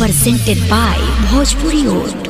presented by Bhojpuri Oat.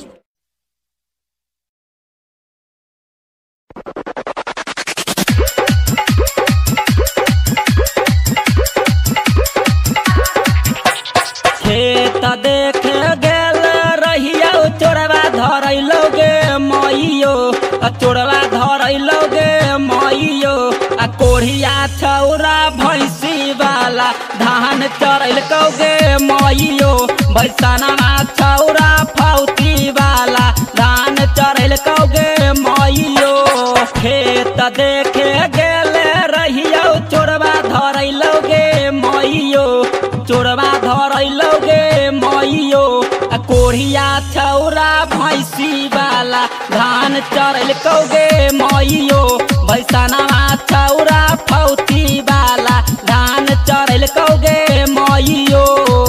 खेत देखे गेल रहिया चोरवा धरैलोगे मइयो चोरवा धरैलोगे मइयो कोढ़िया छौरा भैंसी वाला धान चरैलकोगे मइयो भैंसनवा छौरा फौती वाला धान चरैलकोगे मइयो खेत देखे गेल रहिया चोरवा धरैलोगे मइयो चोरवा धरैलोगे मइयो कोढ़िया छौरा भैंसी वाला धान चरैलकोगे मइयो भैंसनवा छौरा फौती वाला धान चरैलकोगे मइयो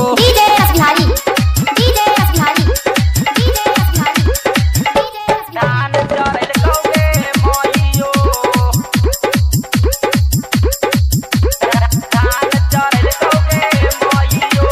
धान चरैलकोगे मइयो धान चरैलकोगे मइयो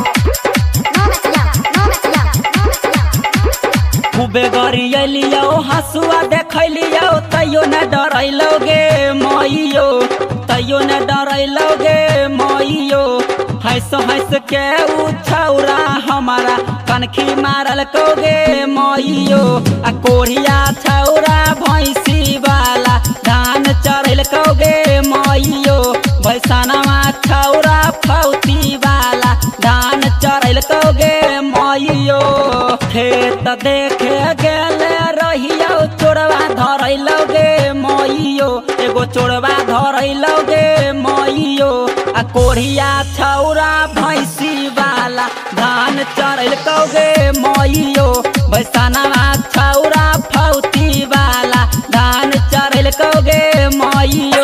खूबे गरियलियो हसुआ देखलियो तैयो न डरैलोगे मइयो तैयो न डरैलोगे मइयो हंस के उ छौरा हमारा कनखी मारल कोगे मइयो कोढ़िया छौरा भैंसी वाला धान चरैल कोगे मइयो भैंसनवा छौरा फौती वाला धान चरैल कोगे मइयो खेत देखे गेल रहियो चोरवा धरैलोगे मइयो एगो चोरवा धरैलोगे मइयो कोढ़िया छौरा भैंसी वाला धान चरैलकोगे मइयो भैंसनवा छौरा फौती वाला धान चरैलकोगे मइयो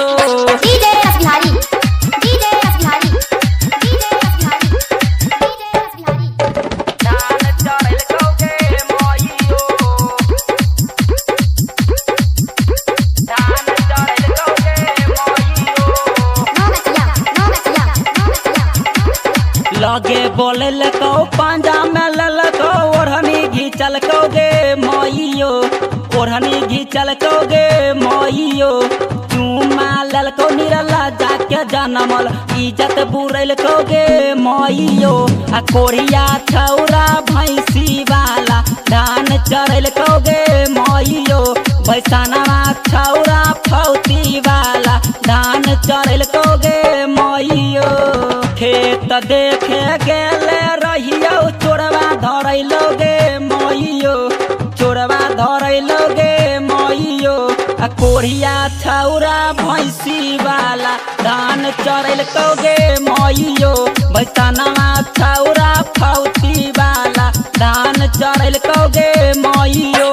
लगे बोललको पंजा में ललको ओढ़नी घिचलकोगे मइयो ओढ़नी घिचलकोगे मइयो चुमा ललको निरला जाके जनमल इज्जत बुरैलकोगे मइयो कोढ़िया छौरा भैंसी वाला धान चरैलकोगे मइयो भैंसनवा छौरा फौती वाला धान चरैलकोगे मइयो खेत देखे गेल रहियो चोरवा धरैलोगे मइयो चोरवा धरैलोगे मइयो कोढ़िया छौरा भैंसी वाला धान चरैलकोगे मइयो भैंसनवा छौरा फौती वाला धान चरैलकोगे मइयो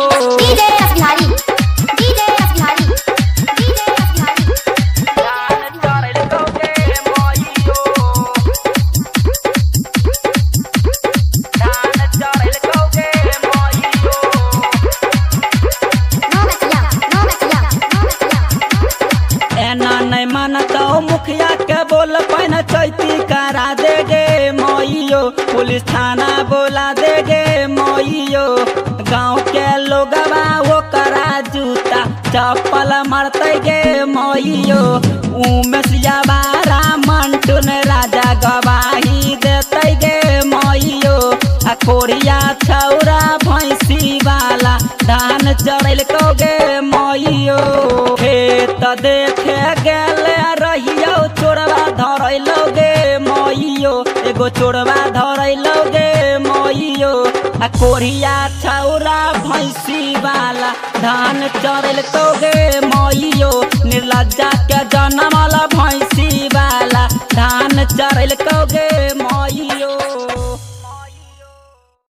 मुखिया के बोल पैन चैती करा देगे मइयो पुलिस थाना बोला देगे मइयो गाँव के लोगवा वो करा जूता चप्पल मारते गे मइयो उमेशिया बारा मंटून राजा गवाही देते गे मइयो कोढ़िया छौरा भैंसी वाला धान चरैलकोगे मइयो खेत देखे गेल रहियो चोरवा धरैलोगे मइयो एगो चोरवा धरैलोगे मइयो कोढ़िया छौरा भैंसी वाला धान चरैलकोगे